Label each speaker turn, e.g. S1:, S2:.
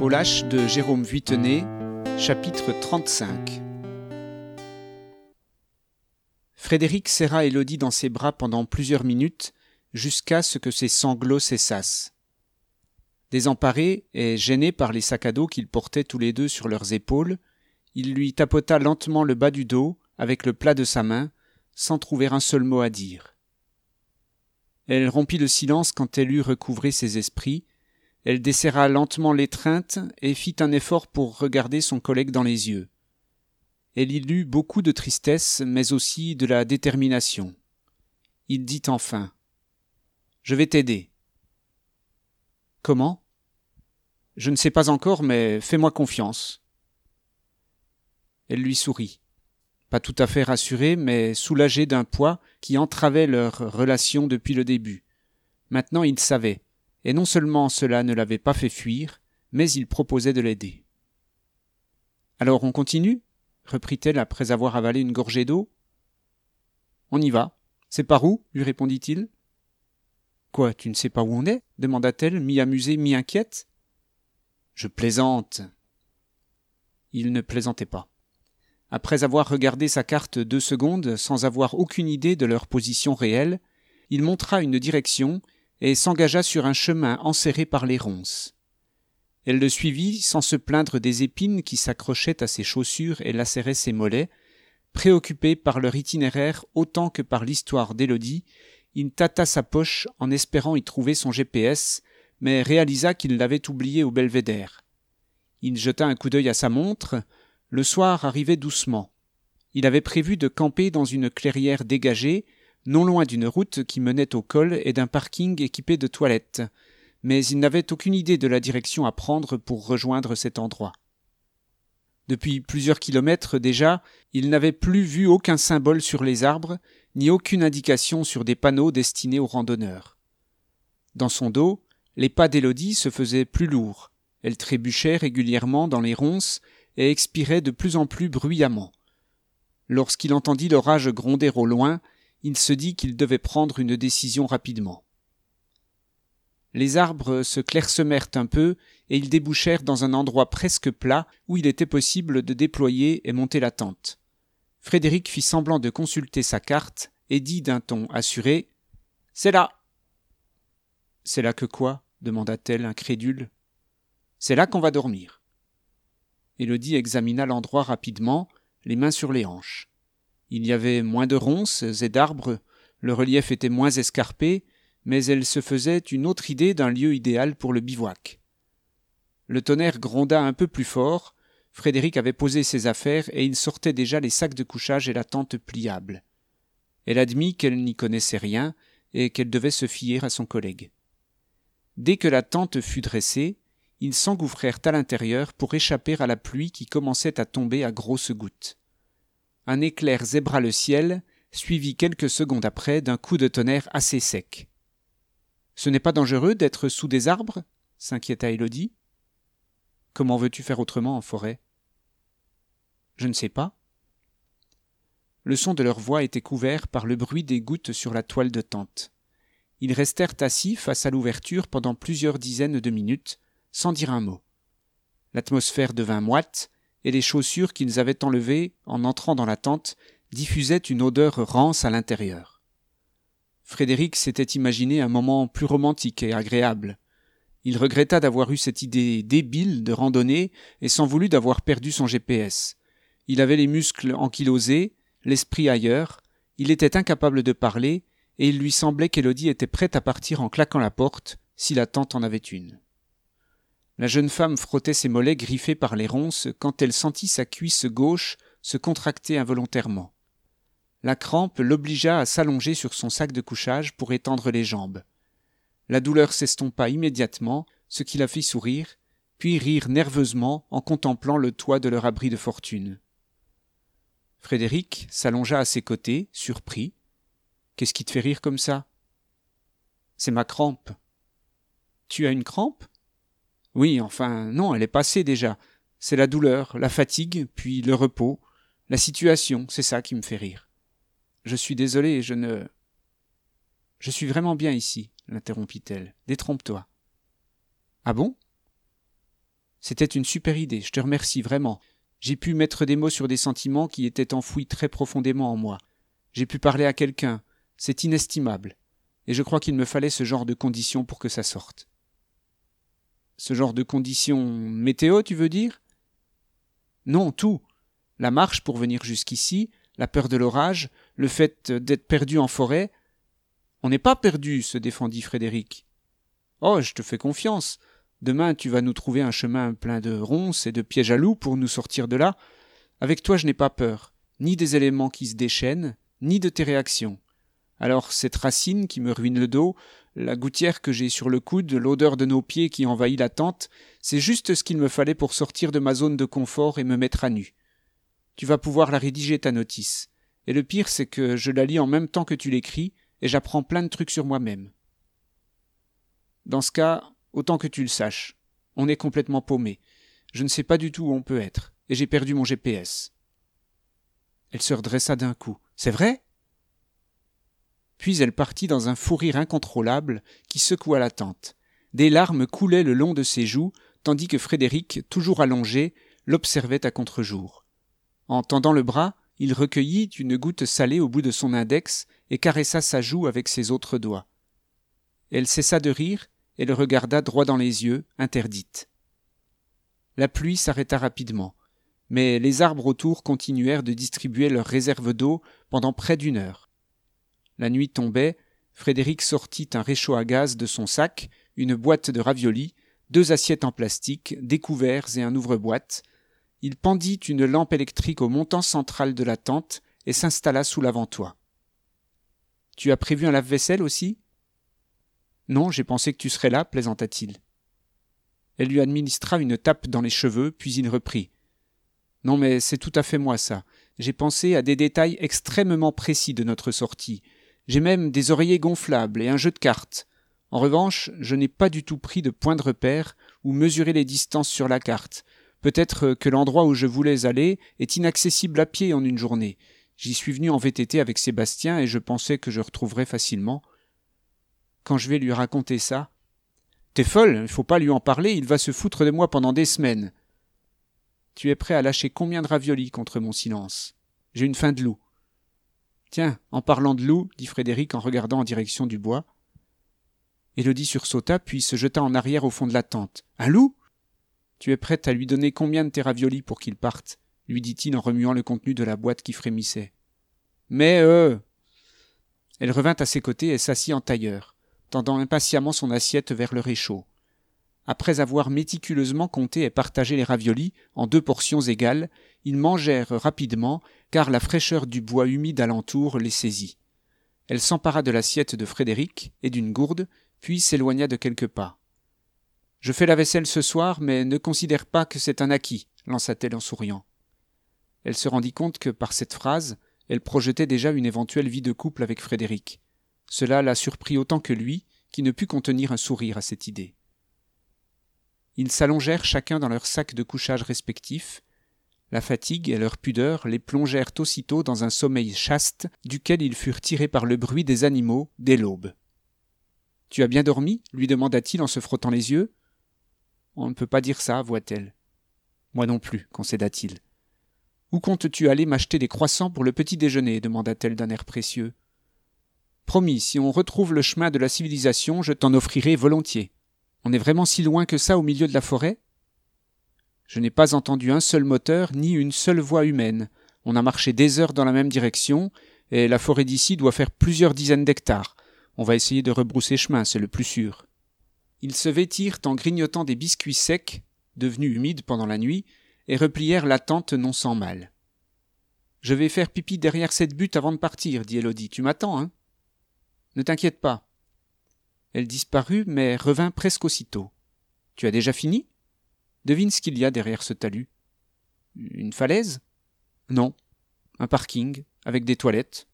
S1: Au lâche de Jérôme Vuittenet, chapitre 35. Frédéric serra Élodie dans ses bras pendant plusieurs minutes, jusqu'à ce que ses sanglots cessassent. Désemparé et gêné par les sacs à dos qu'ils portaient tous les deux sur leurs épaules, il lui tapota lentement le bas du dos avec le plat de sa main, sans trouver un seul mot à dire. Elle rompit le silence quand elle eut recouvré ses esprits. Elle desserra lentement l'étreinte et fit un effort pour regarder son collègue dans les yeux. Elle y lut beaucoup de tristesse, mais aussi de la détermination. Il dit enfin : « Je vais t'aider. »« Comment ? » ?»« Je ne sais pas encore, mais fais-moi confiance. » Elle lui sourit, pas tout à fait rassurée, mais soulagée d'un poids qui entravait leur relation depuis le début. Maintenant il savait. Et non seulement cela ne l'avait pas fait fuir, mais il proposait de l'aider. « Alors on continue ?» reprit-elle après avoir avalé une gorgée d'eau. « On y va. C'est par où ?» lui répondit-il. « Quoi, tu ne sais pas où on est ?» demanda-t-elle, mi-amusée, mi-inquiète. « Je plaisante. » Il ne plaisantait pas. Après avoir regardé sa carte 2 secondes sans avoir aucune idée de leur position réelle, il montra une direction et s'engagea sur un chemin enserré par les ronces. Elle le suivit sans se plaindre des épines qui s'accrochaient à ses chaussures et lacéraient ses mollets. Préoccupé par leur itinéraire autant que par l'histoire d'Élodie, il tâta sa poche en espérant y trouver son GPS, mais réalisa qu'il l'avait oublié au belvédère. Il jeta un coup d'œil à sa montre. Le soir arrivait doucement. Il avait prévu de camper dans une clairière dégagée, non loin d'une route qui menait au col et d'un parking équipé de toilettes, mais il n'avait aucune idée de la direction à prendre pour rejoindre cet endroit. Depuis plusieurs kilomètres déjà, il n'avait plus vu aucun symbole sur les arbres, ni aucune indication sur des panneaux destinés aux randonneurs. Dans son dos, les pas d'Élodie se faisaient plus lourds. Elle trébuchait régulièrement dans les ronces et expirait de plus en plus bruyamment. Lorsqu'il entendit l'orage gronder au loin, il se dit qu'il devait prendre une décision rapidement. Les arbres se clairsemèrent un peu et ils débouchèrent dans un endroit presque plat où il était possible de déployer et monter la tente. Frédéric fit semblant de consulter sa carte et dit d'un ton assuré : « C'est là !»« C'est là que quoi ?» demanda-t-elle incrédule. « C'est là qu'on va dormir. » Élodie examina l'endroit rapidement, les mains sur les hanches. Il y avait moins de ronces et d'arbres, le relief était moins escarpé, mais elle se faisait une autre idée d'un lieu idéal pour le bivouac. Le tonnerre gronda un peu plus fort. Frédéric avait posé ses affaires et il sortait déjà les sacs de couchage et la tente pliable. Elle admit qu'elle n'y connaissait rien et qu'elle devait se fier à son collègue. Dès que la tente fut dressée, ils s'engouffrèrent à l'intérieur pour échapper à la pluie qui commençait à tomber à grosses gouttes. Un éclair zébra le ciel, suivi quelques secondes après d'un coup de tonnerre assez sec. « Ce n'est pas dangereux d'être sous des arbres ?» s'inquiéta Élodie. « Comment veux-tu faire autrement en forêt ?»« Je ne sais pas. » Le son de leur voix était couvert par le bruit des gouttes sur la toile de tente. Ils restèrent assis face à l'ouverture pendant plusieurs dizaines de minutes, sans dire un mot. L'atmosphère devint moite, et les chaussures qu'ils avaient enlevées en entrant dans la tente diffusaient une odeur rance à l'intérieur. Frédéric s'était imaginé un moment plus romantique et agréable. Il regretta d'avoir eu cette idée débile de randonnée et s'en voulut d'avoir perdu son GPS. Il avait les muscles ankylosés, l'esprit ailleurs, il était incapable de parler, et il lui semblait qu'Élodie était prête à partir en claquant la porte, si la tente en avait une. La jeune femme frottait ses mollets griffés par les ronces quand elle sentit sa cuisse gauche se contracter involontairement. La crampe l'obligea à s'allonger sur son sac de couchage pour étendre les jambes. La douleur s'estompa immédiatement, ce qui la fit sourire, puis rire nerveusement en contemplant le toit de leur abri de fortune. Frédéric s'allongea à ses côtés, surpris. « Qu'est-ce qui te fait rire comme ça ?»« C'est ma crampe. »« Tu as une crampe ?»« Oui, enfin, non, elle est passée déjà. C'est la douleur, la fatigue, puis le repos, la situation, c'est ça qui me fait rire. Je suis désolée, Je suis vraiment bien ici, l'interrompit-elle. Détrompe-toi. » « Ah bon ?» C'était une super idée, je te remercie vraiment. J'ai pu mettre des mots sur des sentiments qui étaient enfouis très profondément en moi. J'ai pu parler à quelqu'un, c'est inestimable. Et je crois qu'il me fallait ce genre de conditions pour que ça sorte. Ce genre de conditions météo, tu veux dire? Non, tout. La marche pour venir jusqu'ici, la peur de l'orage, le fait d'être perdu en forêt. On n'est pas perdu, se défendit Frédéric. Oh, je te fais confiance. Demain, tu vas nous trouver un chemin plein de ronces et de pièges à loups pour nous sortir de là. Avec toi, je n'ai pas peur, ni des éléments qui se déchaînent, ni de tes réactions. Alors, cette racine qui me ruine le dos, la gouttière que j'ai sur le coude, l'odeur de nos pieds qui envahit la tente, c'est juste ce qu'il me fallait pour sortir de ma zone de confort et me mettre à nu. Tu vas pouvoir la rédiger, ta notice. Et le pire, c'est que je la lis en même temps que tu l'écris, et j'apprends plein de trucs sur moi-même. Dans ce cas, autant que tu le saches, on est complètement paumé. Je ne sais pas du tout où on peut être, et j'ai perdu mon GPS. Elle se redressa d'un coup. C'est vrai? Puis elle partit dans un fou rire incontrôlable qui secoua la tente. Des larmes coulaient le long de ses joues, tandis que Frédéric, toujours allongé, l'observait à contre-jour. En tendant le bras, il recueillit une goutte salée au bout de son index et caressa sa joue avec ses autres doigts. Elle cessa de rire et le regarda droit dans les yeux, interdite. La pluie s'arrêta rapidement, mais les arbres autour continuèrent de distribuer leurs réserves d'eau pendant près d'une heure. La nuit tombait, Frédéric sortit un réchaud à gaz de son sac, une boîte de raviolis, 2 assiettes en plastique, des couverts et un ouvre-boîte. Il pendit une lampe électrique au montant central de la tente et s'installa sous l'avant-toit. « Tu as prévu un lave-vaisselle aussi ?»« Non, j'ai pensé que tu serais là, plaisanta-t-il. Elle lui administra une tape dans les cheveux, puis il reprit. « Non, mais c'est tout à fait moi, ça. J'ai pensé à des détails extrêmement précis de notre sortie. J'ai même des oreillers gonflables et un jeu de cartes. En revanche, je n'ai pas du tout pris de point de repère ou mesuré les distances sur la carte. Peut-être que l'endroit où je voulais aller est inaccessible à pied en une journée. J'y suis venu en VTT avec Sébastien et je pensais que je retrouverais facilement. Quand je vais lui raconter ça... T'es folle, il faut pas lui en parler, il va se foutre de moi pendant des semaines. Tu es prêt à lâcher combien de raviolis contre mon silence? J'ai une faim de loup. Tiens, en parlant de loup, dit Frédéric en regardant en direction du bois. Élodie sursauta, puis se jeta en arrière au fond de la tente. Un loup? Tu es prête à lui donner combien de tes raviolis pour qu'il parte? Lui dit-il en remuant le contenu de la boîte qui frémissait. Mais Elle revint à ses côtés et s'assit en tailleur, tendant impatiemment son assiette vers le réchaud. Après avoir méticuleusement compté et partagé les raviolis en 2 portions égales, ils mangèrent rapidement, car la fraîcheur du bois humide alentour les saisit. Elle s'empara de l'assiette de Frédéric et d'une gourde, puis s'éloigna de quelques pas. « Je fais la vaisselle ce soir, mais ne considère pas que c'est un acquis, » lança-t-elle en souriant. Elle se rendit compte que, par cette phrase, elle projetait déjà une éventuelle vie de couple avec Frédéric. Cela la surprit autant que lui, qui ne put contenir un sourire à cette idée. Ils s'allongèrent chacun dans leur sac de couchage respectif. La fatigue et leur pudeur les plongèrent aussitôt dans un sommeil chaste, duquel ils furent tirés par le bruit des animaux dès l'aube. « Tu as bien dormi ?» lui demanda-t-il en se frottant les yeux. « On ne peut pas dire ça, avoua-t-elle. »« Moi non plus, concéda-t-il. »« Où comptes-tu aller m'acheter des croissants pour le petit déjeuner ?» demanda-t-elle d'un air précieux. « Promis, si on retrouve le chemin de la civilisation, je t'en offrirai volontiers. On est vraiment si loin que ça au milieu de la forêt ? Je n'ai pas entendu un seul moteur ni une seule voix humaine. On a marché des heures dans la même direction, et la forêt d'ici doit faire plusieurs dizaines d'hectares. On va essayer de rebrousser chemin, c'est le plus sûr. » Ils se vêtirent en grignotant des biscuits secs, devenus humides pendant la nuit, et replièrent la tente non sans mal. « Je vais faire pipi derrière cette butte avant de partir, dit Élodie. Tu m'attends, hein ? Ne t'inquiète pas. » Elle disparut, mais revint presque aussitôt. « Tu as déjà fini ? Devine ce qu'il y a derrière ce talus. » « Une falaise ? » « Non. Un parking, avec des toilettes.